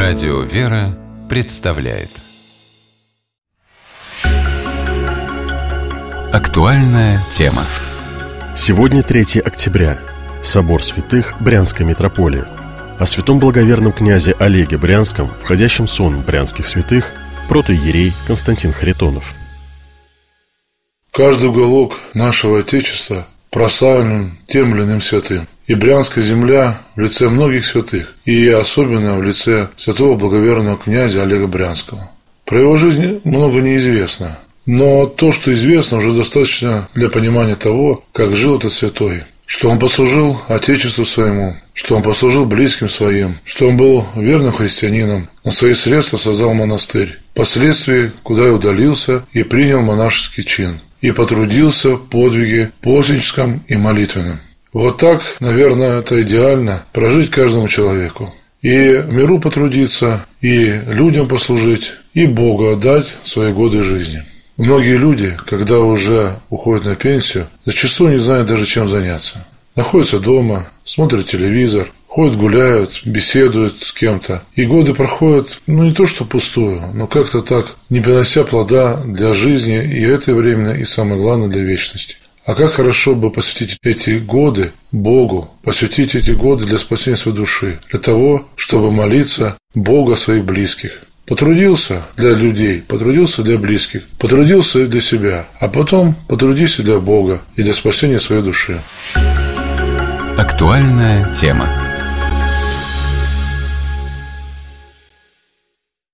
Радио «Вера» представляет актуальная тема. Сегодня 3 октября. Собор святых Брянской митрополии. О святом благоверном князе Олеге Брянском, входящем в сон брянских святых, протоиерей Константин Харитонов. Каждый уголок нашего Отечества прославлен тем или иным святым. И Брянская земля в лице многих святых, и особенно в лице святого благоверного князя Олега Брянского. Про его жизнь много неизвестно, но то, что известно, уже достаточно для понимания того, как жил этот святой. Что он послужил Отечеству своему, что он послужил близким своим, что он был верным христианином, на свои средства создал монастырь, впоследствии куда и удалился и принял монашеский чин, и потрудился в подвиге постническом и молитвенном. Вот так, наверное, это идеально прожить каждому человеку. И миру потрудиться, и людям послужить, и Богу отдать свои годы жизни. Многие люди, когда уже уходят на пенсию, зачастую не знают даже, чем заняться. Находятся дома, смотрят телевизор, ходят, гуляют, беседуют с кем-то. И годы проходят, не то что пустую, но как-то так, не принося плода для жизни и этой времени, и самое главное, для вечности. А как хорошо бы посвятить эти годы Богу, посвятить эти годы для спасения своей души, для того, чтобы молиться Богу о своих близких. Потрудился для людей, потрудился для близких, потрудился для себя, а потом потрудись для Бога и для спасения своей души. Актуальная тема.